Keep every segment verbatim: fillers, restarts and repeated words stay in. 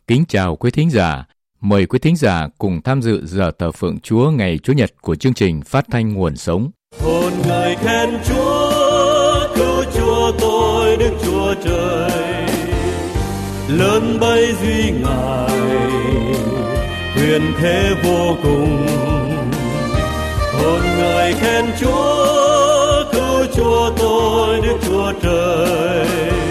Kính chào quý thính giả. Mời quý thính giả cùng tham dự giờ thờ phượng Chúa ngày Chủ nhật của chương trình Phát thanh Nguồn Sống. Hồn người khen Chúa, cứu Chúa tôi Đức Chúa Trời. Lớn bay duy Ngài, quyền thế vô cùng. Hồn người khen Chúa, cứu Chúa tôi Đức Chúa Trời.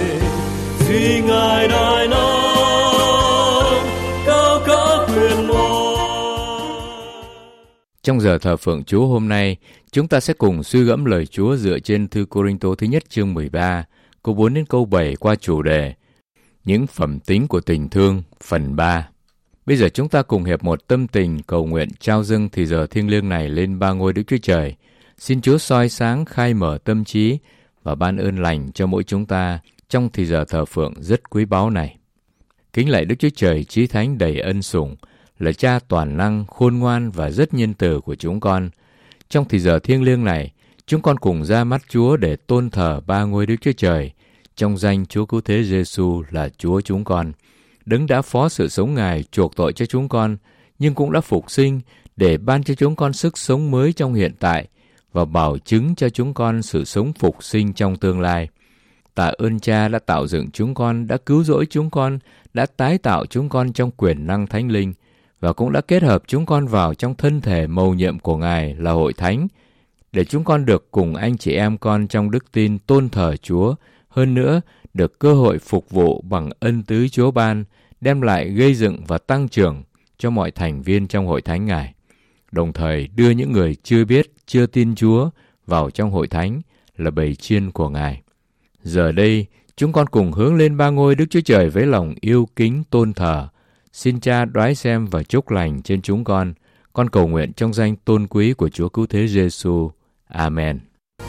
Duy Ngài đại năng, cao cả quyền môn. Trong giờ thờ phượng Chúa hôm nay, chúng ta sẽ cùng suy gẫm lời Chúa dựa trên thư Cô-rinh-tô thứ nhất chương mười ba, câu bốn đến câu bảy qua chủ đề Những phẩm tính của tình thương, phần ba. Bây giờ chúng ta cùng hiệp một tâm tình cầu nguyện trao dâng thì giờ thiêng liêng này lên ba ngôi Đức Chúa Trời. Xin Chúa soi sáng, khai mở tâm trí và ban ơn lành cho mỗi chúng ta trong thì giờ thờ phượng rất quý báu này. Kính lạy Đức Chúa Trời chí thánh đầy ân sủng, là Cha toàn năng, khôn ngoan và rất nhân từ của chúng con. Trong thì giờ thiêng liêng này, chúng con cùng ra mắt Chúa để tôn thờ ba ngôi Đức Chúa Trời, trong danh Chúa Cứu Thế Giêsu là Chúa chúng con. Đấng đã phó sự sống Ngài chuộc tội cho chúng con, nhưng cũng đã phục sinh để ban cho chúng con sức sống mới trong hiện tại và bảo chứng cho chúng con sự sống phục sinh trong tương lai. Tạ ơn Cha đã tạo dựng chúng con, đã cứu rỗi chúng con, đã tái tạo chúng con trong quyền năng Thánh Linh và cũng đã kết hợp chúng con vào trong thân thể mầu nhiệm của Ngài là Hội Thánh, để chúng con được cùng anh chị em con trong đức tin tôn thờ Chúa, hơn nữa được cơ hội phục vụ bằng ân tứ Chúa ban, đem lại gây dựng và tăng trưởng cho mọi thành viên trong Hội Thánh Ngài, đồng thời đưa những người chưa biết, chưa tin Chúa vào trong Hội Thánh là bầy chiên của Ngài. Giờ đây, chúng con cùng hướng lên ba ngôi Đức Chúa Trời với lòng yêu kính tôn thờ. Xin Cha đoái xem và chúc lành trên chúng con. Con cầu nguyện trong danh tôn quý của Chúa Cứu Thế Giêsu. Amen.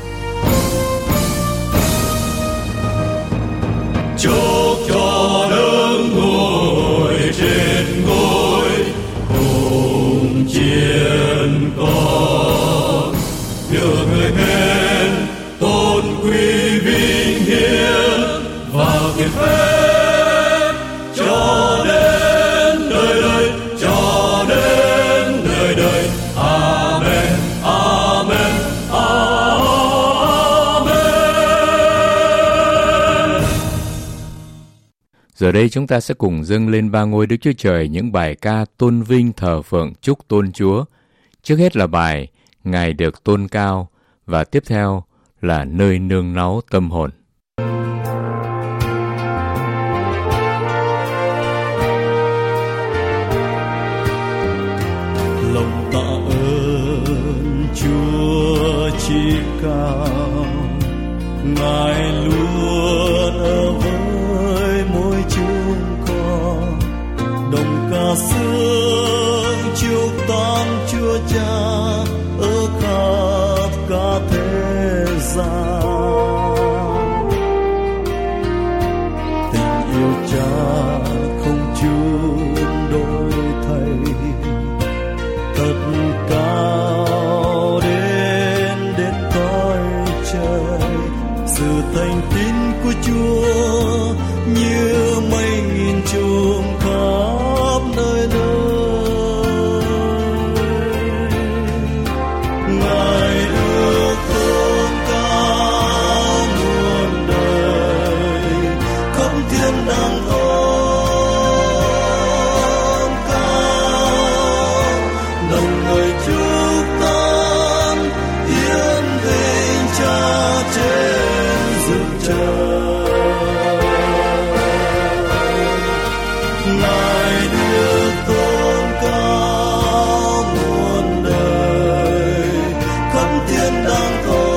Chúc cho đấng ngồi trên ngôi cùng chiến con, được người khen tôn quý vinh hiển và kiệt phép cho đến đời đời, cho đến đời đời. Amen, amen, amen. Giờ đây chúng ta sẽ cùng dâng lên ba ngôi Đức Chúa Trời những bài ca tôn vinh thờ phượng chúc tôn Chúa. Trước hết là bài Ngài được tôn cao và tiếp theo là nơi nương náu tâm hồn. Lòng tạ ơn Chúa chí cao, Ngài luôn ở với mỗi chúng con, đồng ca sướng chúc tán Chúa Cha ở khắp cả thế gian. Tình yêu Cha không chút đổi thay, thật cao đến đến cõi trời. Sự thành tín của Chúa như mây nghìn trùm khắp nơi nơi. Ngài được tôn cao muôn đời, khắp thiên đàng ôm cao, đồng người chúc tán hiến vinh Cha trên rừng trời. Ngài được tôn cao muôn đời, khắp thiên đàng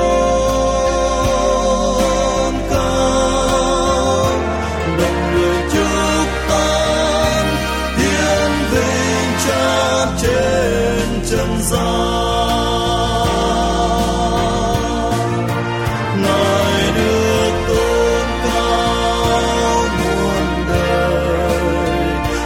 ôm cao, đồng người chúc tán hiến vinh Cha trên trần gian. Ngài được tôn cao muôn đời,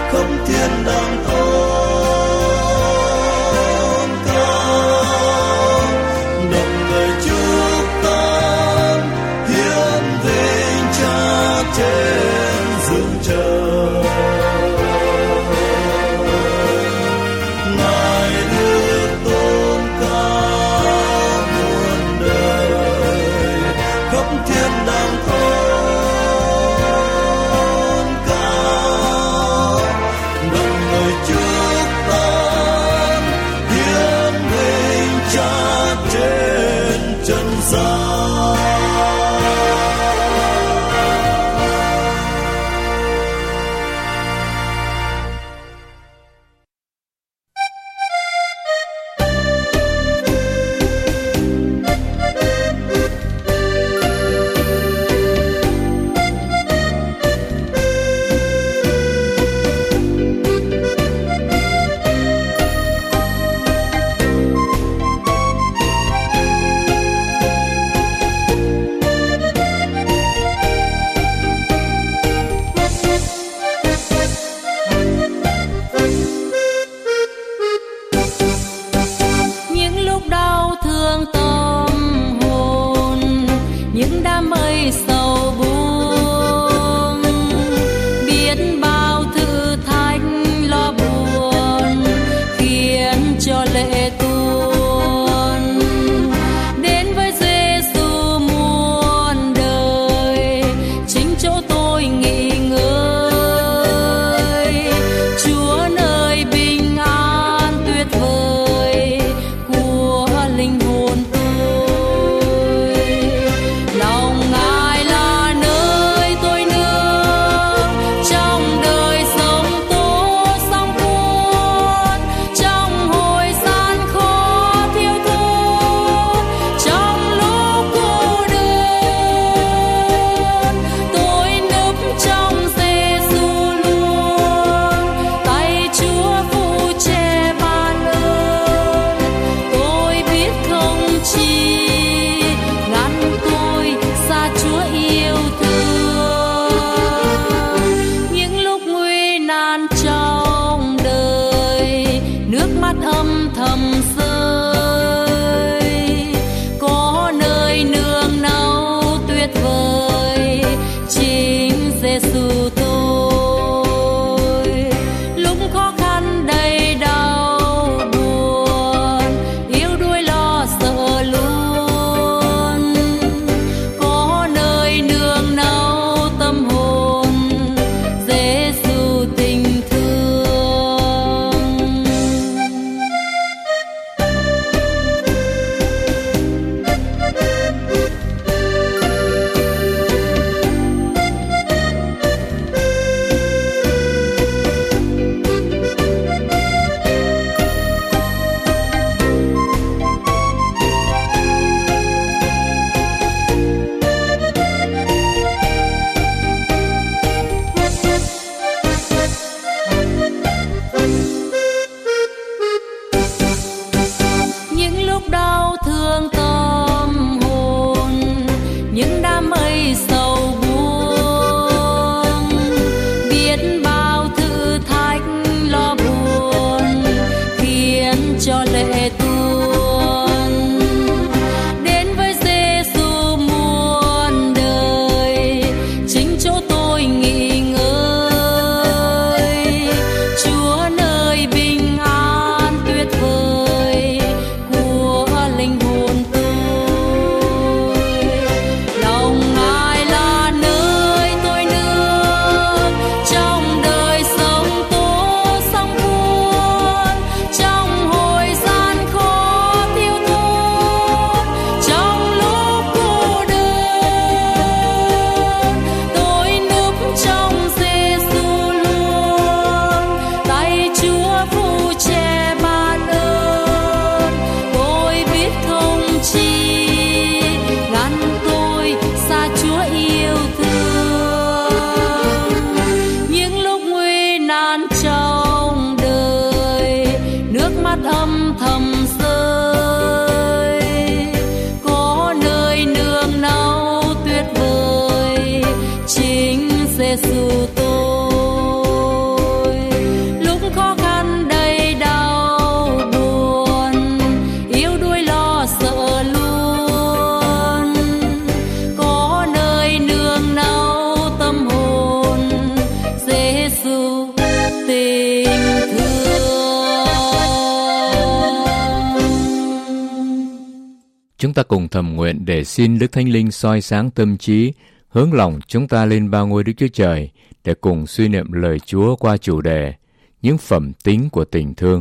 tình thương. Chúng ta cùng thầm nguyện để xin Đức Thánh Linh soi sáng tâm trí, hướng lòng chúng ta lên ba ngôi Đức Chúa Trời để cùng suy niệm lời Chúa qua chủ đề những phẩm tính của tình thương.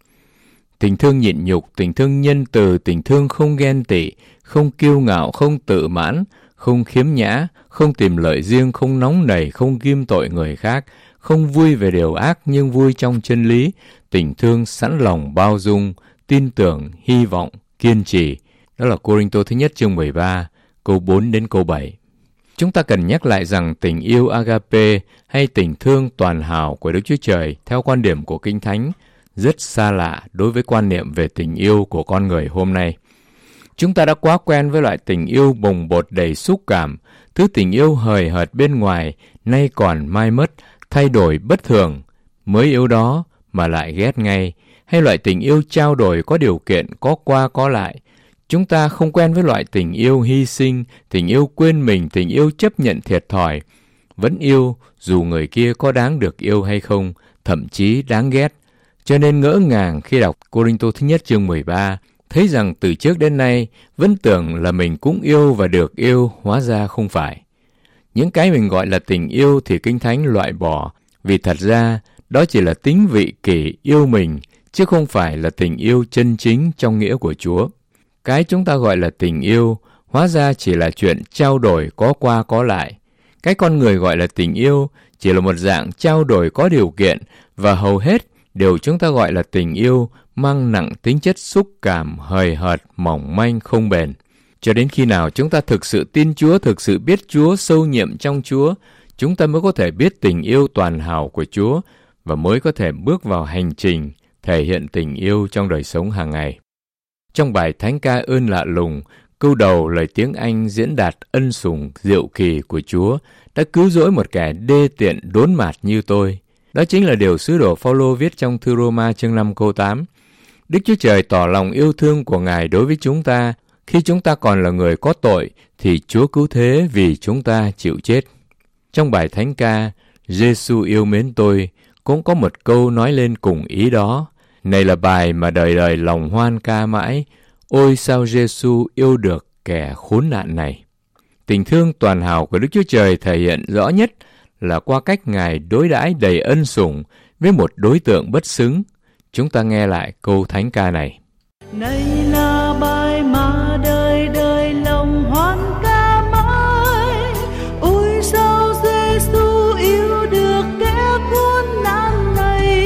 Tình thương nhịn nhục, tình thương nhân từ, tình thương không ghen tị, không kiêu ngạo, không tự mãn, không khiếm nhã, không tìm lợi riêng, không nóng nảy, không ghim tội người khác, không vui về điều ác nhưng vui trong chân lý. Tình thương sẵn lòng bao dung, tin tưởng, hy vọng, kiên trì. Đó là Cô-rinh-tô thứ nhất chương mười ba, câu bốn đến câu bảy. Chúng ta cần nhắc lại rằng tình yêu agape hay tình thương toàn hảo của Đức Chúa Trời theo quan điểm của Kinh Thánh rất xa lạ đối với quan niệm về tình yêu của con người hôm nay. Chúng ta đã quá quen với loại tình yêu bồng bột đầy xúc cảm, thứ tình yêu hời hợt bên ngoài, nay còn mai mất, thay đổi bất thường. Mới yêu đó mà lại ghét ngay, hay loại tình yêu trao đổi có điều kiện, có qua có lại. Chúng ta không quen với loại tình yêu hy sinh, tình yêu quên mình, tình yêu chấp nhận thiệt thòi. Vẫn yêu dù người kia có đáng được yêu hay không, thậm chí đáng ghét. Cho nên ngỡ ngàng khi đọc Cô-rinh-tô thứ nhất chương mười ba, thấy rằng từ trước đến nay vẫn tưởng là mình cũng yêu và được yêu, hóa ra không phải. Những cái mình gọi là tình yêu thì Kinh Thánh loại bỏ, vì thật ra đó chỉ là tính vị kỷ yêu mình, chứ không phải là tình yêu chân chính trong nghĩa của Chúa. Cái chúng ta gọi là tình yêu, hóa ra chỉ là chuyện trao đổi có qua có lại. Cái con người gọi là tình yêu chỉ là một dạng trao đổi có điều kiện, và hầu hết điều chúng ta gọi là tình yêu mang nặng tính chất xúc cảm, hời hợt, mỏng manh, không bền. Cho đến khi nào chúng ta thực sự tin Chúa, thực sự biết Chúa, sâu nhiệm trong Chúa, chúng ta mới có thể biết tình yêu toàn hảo của Chúa và mới có thể bước vào hành trình thể hiện tình yêu trong đời sống hàng ngày. Trong bài Thánh ca ơn lạ lùng, câu đầu lời tiếng Anh diễn đạt ân sủng diệu kỳ của Chúa đã cứu rỗi một kẻ đê tiện đốn mạt như tôi. Đó chính là điều sứ đồ Phao-lô viết trong thư Rô-ma chương năm câu tám. Đức Chúa Trời tỏ lòng yêu thương của Ngài đối với chúng ta. Khi chúng ta còn là người có tội, thì Chúa cứu thế vì chúng ta chịu chết. Trong bài Thánh ca, Giê-xu yêu mến tôi, cũng có một câu nói lên cùng ý đó. Này là bài mà đời đời lòng hoan ca mãi, ôi sao Giê-xu yêu được kẻ khốn nạn này. Tình thương toàn hảo của Đức Chúa Trời thể hiện rõ nhất là qua cách Ngài đối đãi đầy ân sủng với một đối tượng bất xứng. Chúng ta nghe lại câu thánh ca này. Này là bài mà đời đời lòng hoan ca mãi, ôi sao Giê-xu yêu được kẻ khốn nạn này.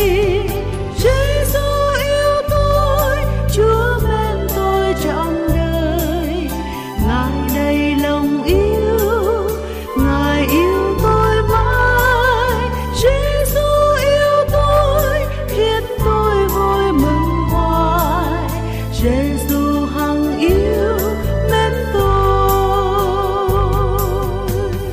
Giê-xu yêu tôi, Chúa mến tôi trọn đời. Ngài đầy lòng yêu, Ngài yêu tôi mãi. Giê-xu yêu tôi, khiến tôi vui mừng hoài. Giê-xu hằng yêu mến tôi.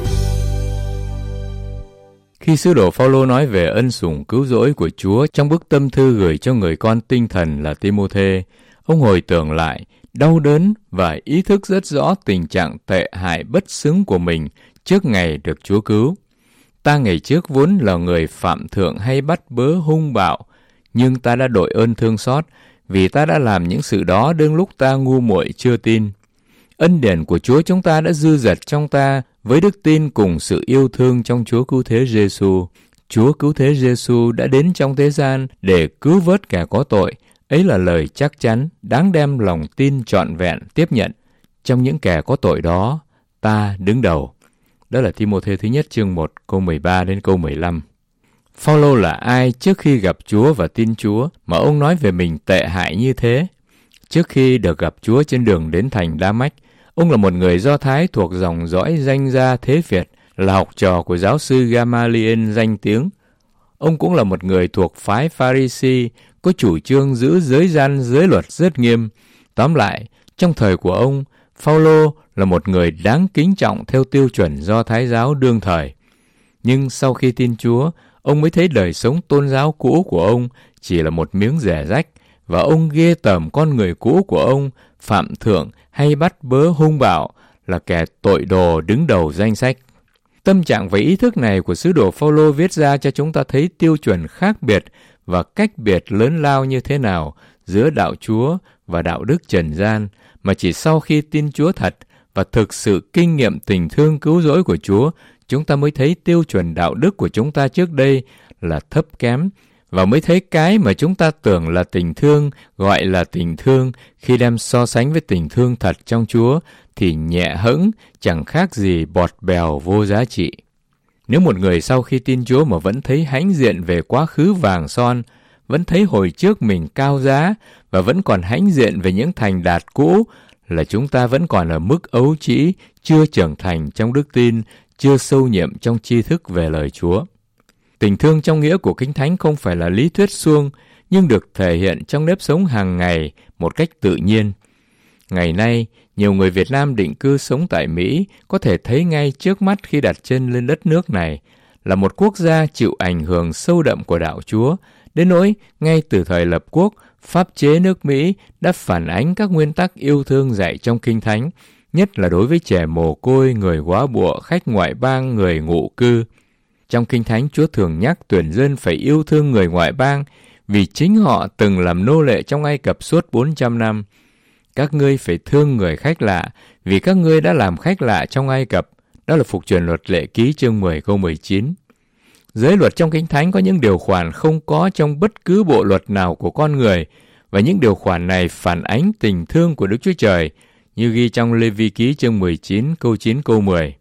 Khi sứ đồ Phao-lô nói về ân sủng cứu rỗi của Chúa trong bức tâm thư gửi cho người con tinh thần là Ti-mô-thê, ông hồi tưởng lại đau đớn và ý thức rất rõ tình trạng tệ hại bất xứng của mình trước ngày được Chúa cứu. Ta ngày trước vốn là người phạm thượng hay bắt bớ hung bạo, nhưng ta đã đội ơn thương xót, vì ta đã làm những sự đó đương lúc ta ngu muội chưa tin. Ân điển của Chúa chúng ta đã dư dật trong ta với đức tin cùng sự yêu thương trong Chúa cứu thế Giê-xu. Chúa cứu thế Giê-xu đã đến trong thế gian để cứu vớt kẻ có tội. Ấy là lời chắc chắn, đáng đem lòng tin trọn vẹn tiếp nhận. Trong những kẻ có tội đó, ta đứng đầu. Đó là Ti-mô-thê thứ nhất chương một câu mười ba đến câu mười lăm. Phao-lô là ai trước khi gặp Chúa và tin Chúa mà ông nói về mình tệ hại như thế? Trước khi được gặp Chúa trên đường đến thành Đa-mách, ông là một người Do Thái thuộc dòng dõi danh gia thế Việt, là học trò của giáo sư Gamaliel danh tiếng. Ông cũng là một người thuộc phái Pha-ri-si, có chủ trương giữ giới gian giới luật rất nghiêm. Tóm lại, trong thời của ông, Phao-lô là một người đáng kính trọng theo tiêu chuẩn Do Thái giáo đương thời. Nhưng sau khi tin Chúa, ông mới thấy đời sống tôn giáo cũ của ông chỉ là một miếng rẻ rách, và ông ghê tởm con người cũ của ông, phạm thượng hay bắt bớ hung bạo, là kẻ tội đồ đứng đầu danh sách. Tâm trạng và ý thức này của sứ đồ Phao-lô viết ra cho chúng ta thấy tiêu chuẩn khác biệt và cách biệt lớn lao như thế nào giữa đạo Chúa và đạo đức trần gian, mà chỉ sau khi tin Chúa thật và thực sự kinh nghiệm tình thương cứu rỗi của Chúa, chúng ta mới thấy tiêu chuẩn đạo đức của chúng ta trước đây là thấp kém, và mới thấy cái mà chúng ta tưởng là tình thương, gọi là tình thương, khi đem so sánh với tình thương thật trong Chúa, thì nhẹ hẫng, chẳng khác gì bọt bèo vô giá trị. Nếu một người sau khi tin Chúa mà vẫn thấy hãnh diện về quá khứ vàng son, vẫn thấy hồi trước mình cao giá, và vẫn còn hãnh diện về những thành đạt cũ, là chúng ta vẫn còn ở mức ấu trĩ, chưa trưởng thành trong đức tin, chưa sâu nhiệm trong tri thức về lời Chúa. Tình thương trong nghĩa của Kinh Thánh không phải là lý thuyết suông, nhưng được thể hiện trong nếp sống hàng ngày một cách tự nhiên. Ngày nay, nhiều người Việt Nam định cư sống tại Mỹ có thể thấy ngay trước mắt khi đặt chân lên đất nước này là một quốc gia chịu ảnh hưởng sâu đậm của đạo Chúa, đến nỗi ngay từ thời lập quốc, pháp chế nước Mỹ đã phản ánh các nguyên tắc yêu thương dạy trong Kinh Thánh, nhất là đối với trẻ mồ côi, người góa bụa, khách ngoại bang, người ngụ cư. Trong Kinh Thánh, Chúa thường nhắc tuyển dân phải yêu thương người ngoại bang vì chính họ từng làm nô lệ trong Ai Cập suốt bốn trăm năm. Các ngươi phải thương người khách lạ vì các ngươi đã làm khách lạ trong Ai Cập. Đó là Phục truyền Luật Lệ Ký chương mười câu mười chín. Giới luật trong Kinh Thánh có những điều khoản không có trong bất cứ bộ luật nào của con người, và những điều khoản này phản ánh tình thương của Đức Chúa Trời, như ghi trong Lê Vi Ký chương mười chín câu chín câu mười.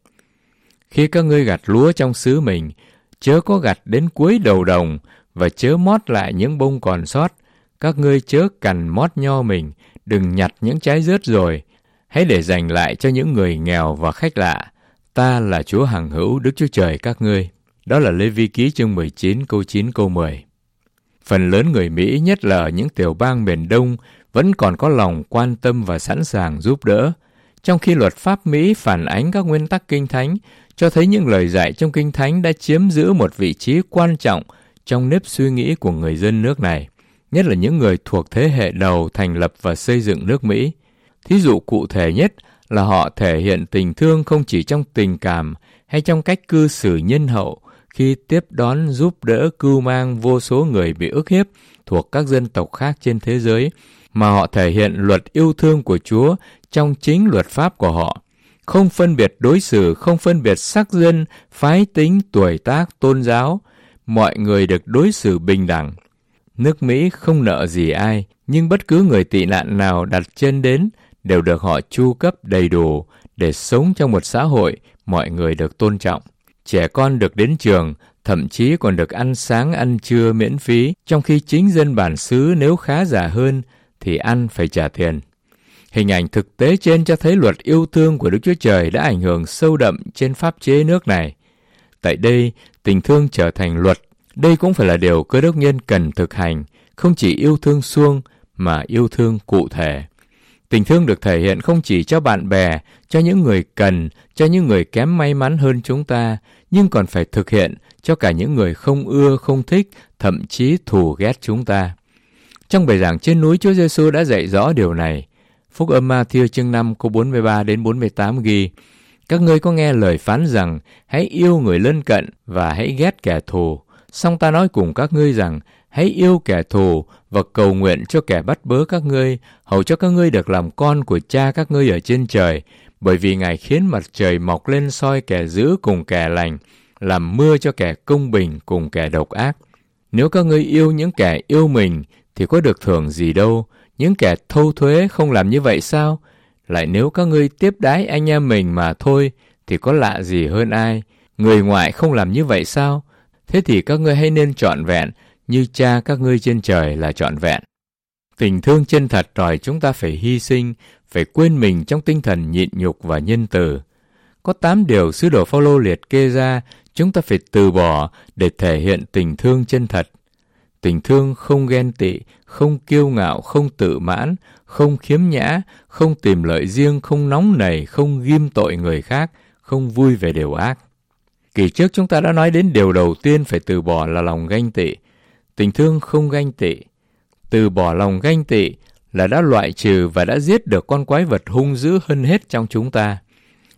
Khi các ngươi gặt lúa trong xứ mình, chớ có gặt đến cuối đầu đồng, và chớ mót lại những bông còn sót. Các ngươi chớ cằn mót nho mình, đừng nhặt những trái rớt rồi. Hãy để dành lại cho những người nghèo và khách lạ. Ta là Chúa hằng hữu, Đức Chúa Trời các ngươi. Đó là Lê Vi Ký chương mười chín câu chín câu mười. Phần lớn người Mỹ, nhất là ở những tiểu bang miền Đông, vẫn còn có lòng quan tâm và sẵn sàng giúp đỡ. Trong khi luật pháp Mỹ phản ánh các nguyên tắc Kinh Thánh, cho thấy những lời dạy trong Kinh Thánh đã chiếm giữ một vị trí quan trọng trong nếp suy nghĩ của người dân nước này, nhất là những người thuộc thế hệ đầu thành lập và xây dựng nước Mỹ. Thí dụ cụ thể nhất là họ thể hiện tình thương không chỉ trong tình cảm hay trong cách cư xử nhân hậu khi tiếp đón giúp đỡ cưu mang vô số người bị ức hiếp thuộc các dân tộc khác trên thế giới, mà họ thể hiện luật yêu thương của Chúa trong chính luật pháp của họ. Không phân biệt đối xử, không phân biệt sắc dân, phái tính, tuổi tác, tôn giáo. Mọi người được đối xử bình đẳng. Nước Mỹ không nợ gì ai, nhưng bất cứ người tị nạn nào đặt chân đến đều được họ chu cấp đầy đủ để sống trong một xã hội mọi người được tôn trọng. Trẻ con được đến trường, thậm chí còn được ăn sáng ăn trưa miễn phí, trong khi chính dân bản xứ nếu khá giả hơn thì ăn phải trả tiền. Hình ảnh thực tế trên cho thấy luật yêu thương của Đức Chúa Trời đã ảnh hưởng sâu đậm trên pháp chế nước này. Tại đây, tình thương trở thành luật. Đây cũng phải là điều Cơ đốc nhân cần thực hành, không chỉ yêu thương suông mà yêu thương cụ thể. Tình thương được thể hiện không chỉ cho bạn bè, cho những người cần, cho những người kém may mắn hơn chúng ta, nhưng còn phải thực hiện cho cả những người không ưa, không thích, thậm chí thù ghét chúng ta. Trong bài giảng trên núi, Chúa Giêsu đã dạy rõ điều này. Phúc âm Ma-thi-ơ chương năm câu bốn mươi ba đến bốn mươi tám ghi: Các ngươi có nghe lời phán rằng hãy yêu người lân cận và hãy ghét kẻ thù. Song ta nói cùng các ngươi rằng hãy yêu kẻ thù và cầu nguyện cho kẻ bắt bớ các ngươi, hầu cho các ngươi được làm con của Cha các ngươi ở trên trời, bởi vì Ngài khiến mặt trời mọc lên soi kẻ dữ cùng kẻ lành, làm mưa cho kẻ công bình cùng kẻ độc ác. Nếu các ngươi yêu những kẻ yêu mình thì có được thưởng gì đâu? Những kẻ thâu thuế không làm như vậy sao? Lại nếu các ngươi tiếp đái anh em mình mà thôi thì có lạ gì hơn ai? Người ngoại không làm như vậy sao? Thế thì các ngươi hãy nên trọn vẹn như Cha các ngươi trên trời là trọn vẹn. Tình thương chân thật đòi chúng ta phải hy sinh, phải quên mình trong tinh thần nhịn nhục và nhân từ. Có tám điều sứ đồ Phao-lô liệt kê ra chúng ta phải từ bỏ để thể hiện tình thương chân thật. Tình thương không ghen tị, không kiêu ngạo, không tự mãn, không khiếm nhã, không tìm lợi riêng, không nóng nảy, không ghim tội người khác, không vui về điều ác. Kỳ trước chúng ta đã nói đến điều đầu tiên phải từ bỏ là lòng ganh tị. Tình thương không ganh tị. Từ bỏ lòng ganh tị là đã loại trừ và đã giết được con quái vật hung dữ hơn hết trong chúng ta.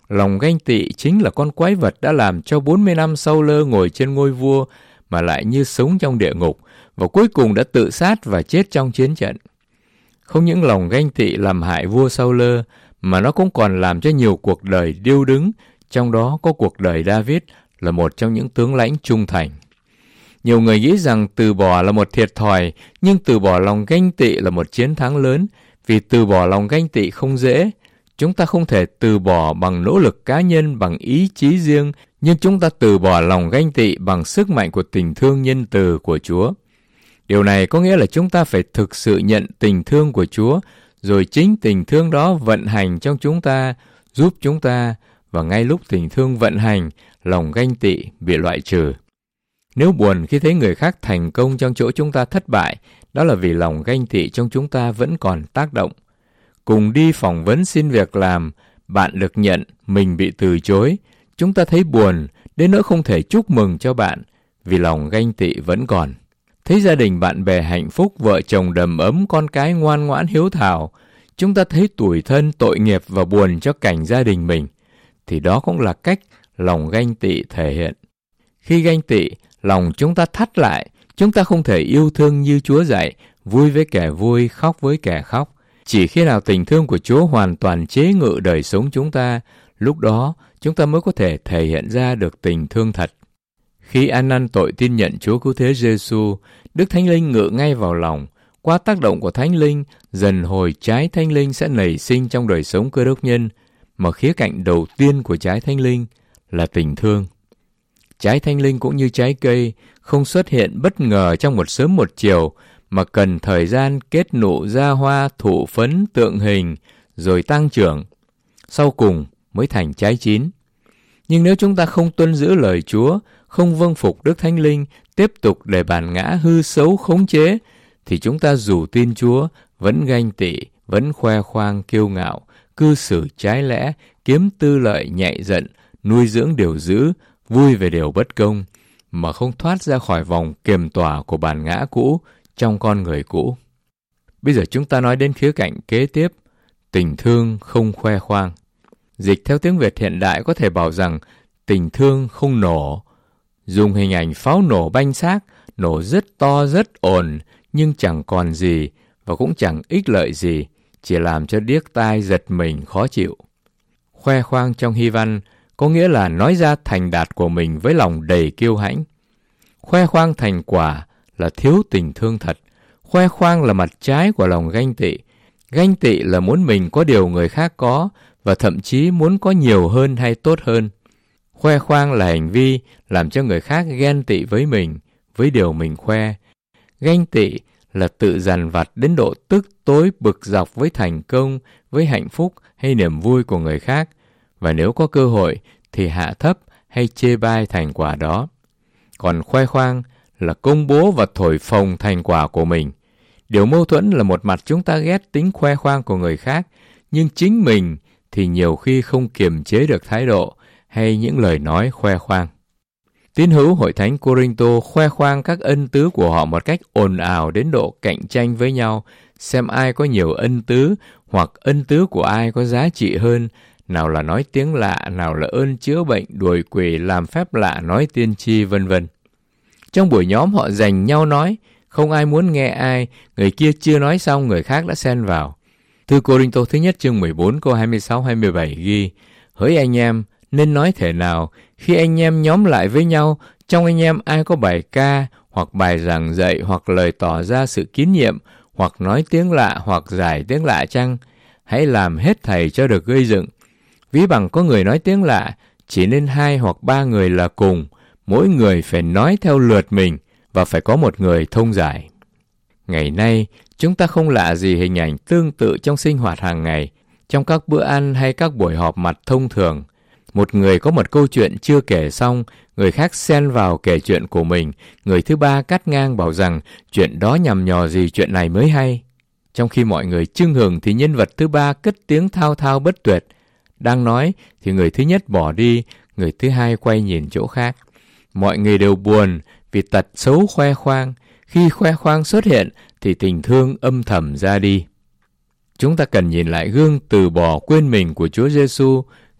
Lòng ganh tị chính là con quái vật đã làm cho bốn mươi năm Saul ngồi trên ngôi vua mà lại như sống trong địa ngục, và cuối cùng đã tự sát và chết trong chiến trận. Không những lòng ganh tị làm hại vua Saul, mà nó cũng còn làm cho nhiều cuộc đời điêu đứng, trong đó có cuộc đời David là một trong những tướng lãnh trung thành. Nhiều người nghĩ rằng từ bỏ là một thiệt thòi, nhưng từ bỏ lòng ganh tị là một chiến thắng lớn, vì từ bỏ lòng ganh tị không dễ. Chúng ta không thể từ bỏ bằng nỗ lực cá nhân, bằng ý chí riêng, nhưng chúng ta từ bỏ lòng ganh tị bằng sức mạnh của tình thương nhân từ của Chúa. Điều này có nghĩa là chúng ta phải thực sự nhận tình thương của Chúa, rồi chính tình thương đó vận hành trong chúng ta, giúp chúng ta, và ngay lúc tình thương vận hành, lòng ganh tị bị loại trừ. Nếu buồn khi thấy người khác thành công trong chỗ chúng ta thất bại, đó là vì lòng ganh tị trong chúng ta vẫn còn tác động. Cùng đi phỏng vấn xin việc làm, bạn được nhận, mình bị từ chối. Chúng ta thấy buồn, đến nỗi không thể chúc mừng cho bạn, vì lòng ganh tị vẫn còn. Thấy gia đình bạn bè hạnh phúc, vợ chồng đầm ấm, con cái ngoan ngoãn hiếu thảo, chúng ta thấy tủi thân, tội nghiệp và buồn cho cảnh gia đình mình, thì đó cũng là cách lòng ganh tị thể hiện. Khi ganh tị, lòng chúng ta thắt lại, chúng ta không thể yêu thương như Chúa dạy, vui với kẻ vui, khóc với kẻ khóc. Chỉ khi nào tình thương của Chúa hoàn toàn chế ngự đời sống chúng ta, lúc đó chúng ta mới có thể thể hiện ra được tình thương thật. Khi ăn năn tội tin nhận Chúa Cứu Thế Giêsu, Đức Thánh Linh ngự ngay vào lòng. Qua tác động của Thánh Linh, dần hồi trái Thánh Linh sẽ nảy sinh trong đời sống Cơ Đốc nhân, mà khía cạnh đầu tiên của trái Thánh Linh là tình thương. Trái Thánh Linh cũng như trái cây, không xuất hiện bất ngờ trong một sớm một chiều, mà cần thời gian kết nụ ra hoa, thụ phấn, tượng hình, rồi tăng trưởng. Sau cùng mới thành trái chín. Nhưng nếu chúng ta không tuân giữ lời Chúa, không vâng phục Đức Thánh Linh, tiếp tục để bản ngã hư xấu khống chế, thì chúng ta dù tin Chúa, vẫn ganh tị, vẫn khoe khoang kiêu ngạo, cư xử trái lẽ, kiếm tư lợi nhạy giận, nuôi dưỡng điều dữ, vui về điều bất công, mà không thoát ra khỏi vòng kiềm tỏa của bản ngã cũ trong con người cũ. Bây giờ chúng ta nói đến khía cạnh kế tiếp, tình thương không khoe khoang. Dịch theo tiếng Việt hiện đại có thể bảo rằng tình thương không nổ. Dùng hình ảnh pháo nổ banh xác, nổ rất to rất ồn, nhưng chẳng còn gì và cũng chẳng ích lợi gì, chỉ làm cho điếc tai giật mình khó chịu. Khoe khoang trong Hy văn có nghĩa là nói ra thành đạt của mình với lòng đầy kiêu hãnh. Khoe khoang thành quả là thiếu tình thương thật. Khoe khoang là mặt trái của lòng ganh tị. Ganh tị là muốn mình có điều người khác có, và thậm chí muốn có nhiều hơn hay tốt hơn. Khoe khoang là hành vi làm cho người khác ghen tị với mình, với điều mình khoe. Ganh tị là tự dằn vặt đến độ tức tối bực dọc với thành công, với hạnh phúc hay niềm vui của người khác, và nếu có cơ hội thì hạ thấp hay chê bai thành quả đó. Còn khoe khoang là công bố và thổi phồng thành quả của mình. Điều mâu thuẫn là một mặt chúng ta ghét tính khoe khoang của người khác, nhưng chính mình thì nhiều khi không kiềm chế được thái độ hay những lời nói khoe khoang. Tín hữu hội thánh Cô-rinh-tô khoe khoang các ân tứ của họ một cách ồn ào đến độ cạnh tranh với nhau, xem ai có nhiều ân tứ hoặc ân tứ của ai có giá trị hơn, nào là nói tiếng lạ, nào là ơn chữa bệnh, đuổi quỷ, làm phép lạ, nói tiên tri, vân vân. Trong buổi nhóm họ giành nhau nói, không ai muốn nghe ai, người kia chưa nói xong người khác đã xen vào. Thư Cô-rinh-tô thứ nhất chương mười bốn câu hai mươi sáu hai mươi bảy ghi: Hỡi anh em, nên nói thể nào, khi anh em nhóm lại với nhau, trong anh em ai có bài ca, hoặc bài giảng dạy, hoặc lời tỏ ra sự kín nhiệm, hoặc nói tiếng lạ, hoặc giải tiếng lạ chăng? Hãy làm hết thảy cho được gây dựng. Ví bằng có người nói tiếng lạ, chỉ nên hai hoặc ba người là cùng, mỗi người phải nói theo lượt mình, và phải có một người thông giải. Ngày nay, chúng ta không lạ gì hình ảnh tương tự trong sinh hoạt hàng ngày, trong các bữa ăn hay các buổi họp mặt thông thường. Một người có một câu chuyện chưa kể xong, người khác xen vào kể chuyện của mình, người thứ ba cắt ngang bảo rằng chuyện đó nhằm nhò gì chuyện này mới hay. Trong khi mọi người chưng hừng thì nhân vật thứ ba cất tiếng thao thao bất tuyệt. Đang nói thì người thứ nhất bỏ đi, người thứ hai quay nhìn chỗ khác. Mọi người đều buồn vì tật xấu khoe khoang. Khi khoe khoang xuất hiện thì tình thương âm thầm ra đi. Chúng ta cần nhìn lại gương từ bỏ quên mình của Chúa Giêsu,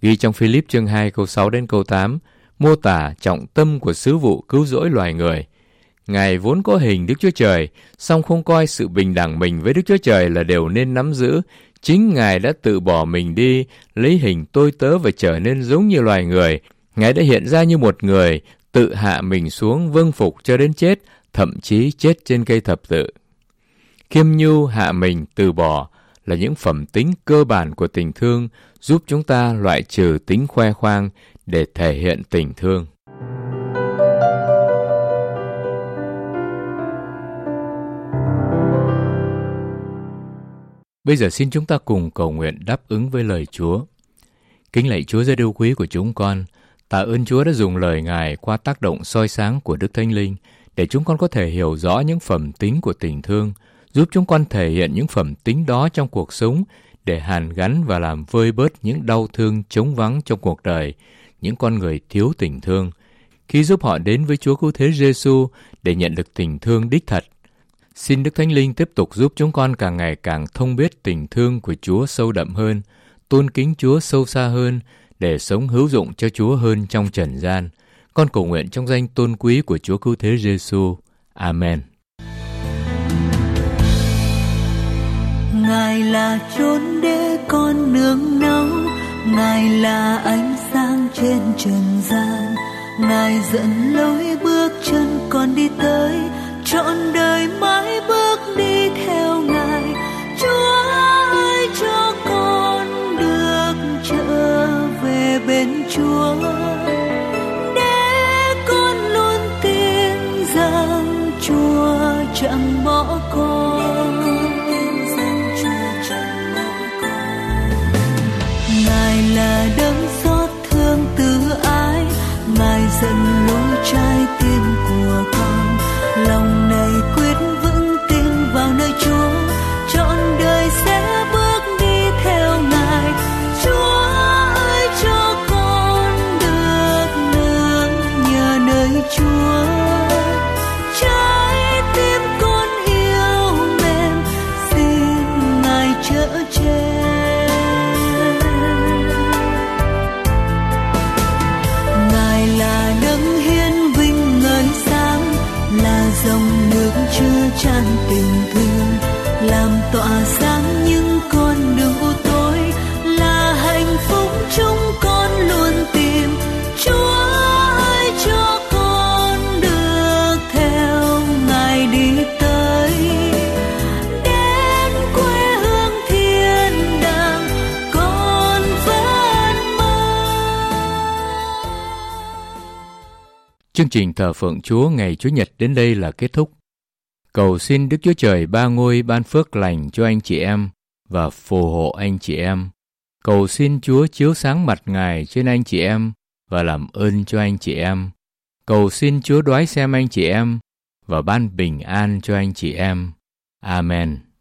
Ghi trong Philip chương hai câu sáu đến câu tám, mô tả trọng tâm của sứ vụ cứu rỗi loài người. Ngài vốn có hình Đức Chúa Trời, song không coi sự bình đẳng mình với Đức Chúa Trời là điều nên nắm giữ. Chính Ngài đã tự bỏ mình đi, lấy hình tôi tớ và trở nên giống như loài người. Ngài đã hiện ra như một người, tự hạ mình xuống vâng phục cho đến chết, thậm chí chết trên cây thập tự. Khiêm nhu, hạ mình, từ bỏ là những phẩm tính cơ bản của tình thương, giúp chúng ta loại trừ tính khoe khoang để thể hiện tình thương. Bây giờ xin chúng ta cùng cầu nguyện đáp ứng với lời Chúa. Kính lạy Chúa rất yêu quý của chúng con, tạ ơn Chúa đã dùng lời Ngài qua tác động soi sáng của Đức Thánh Linh để chúng con có thể hiểu rõ những phẩm tính của tình thương, giúp chúng con thể hiện những phẩm tính đó trong cuộc sống để hàn gắn và làm vơi bớt những đau thương trống vắng trong cuộc đời, những con người thiếu tình thương, khi giúp họ đến với Chúa Cứu Thế Giêsu để nhận được tình thương đích thật. Xin Đức Thánh Linh tiếp tục giúp chúng con càng ngày càng thông biết tình thương của Chúa sâu đậm hơn, tôn kính Chúa sâu xa hơn, để sống hữu dụng cho Chúa hơn trong trần gian. Con cầu nguyện trong danh tôn quý của Chúa Cứu Thế Giêsu. Amen. Ngài là chốn để con nương náu, Ngài là ánh sáng trên trần gian. Ngài dẫn lối bước chân con đi tới, trọn đời mãi bước đi theo Ngài. Chúa ơi cho con được trở về bên Chúa, để con luôn tin rằng Chúa chẳng bỏ con. Ngài là đấng xót thương từ ái, Ngài dẫn lối trái tim của con. Lòng này quyết vững tin vào nơi Chúa, trọn đời sẽ bước đi theo Ngài. Chúa ơi cho con được nương nhờ nơi Chúa, trái tim con yêu mến, xin Ngài chở che. Ngài là đấng hiển vinh ngời sáng, là dòng nước chứa chan tình thương, làm tỏa sáng những con đường u tối, là hạnh phúc chúng con luôn tìm. Chúa ơi cho con được theo Ngài đi tới, đến quê hương thiên đàng con vẫn mơ. Chương trình thờ phượng Chúa ngày Chủ nhật đến đây là kết thúc. Cầu xin Đức Chúa Trời ba ngôi ban phước lành cho anh chị em và phù hộ anh chị em. Cầu xin Chúa chiếu sáng mặt Ngài trên anh chị em và làm ơn cho anh chị em. Cầu xin Chúa đoái xem anh chị em và ban bình an cho anh chị em. Amen.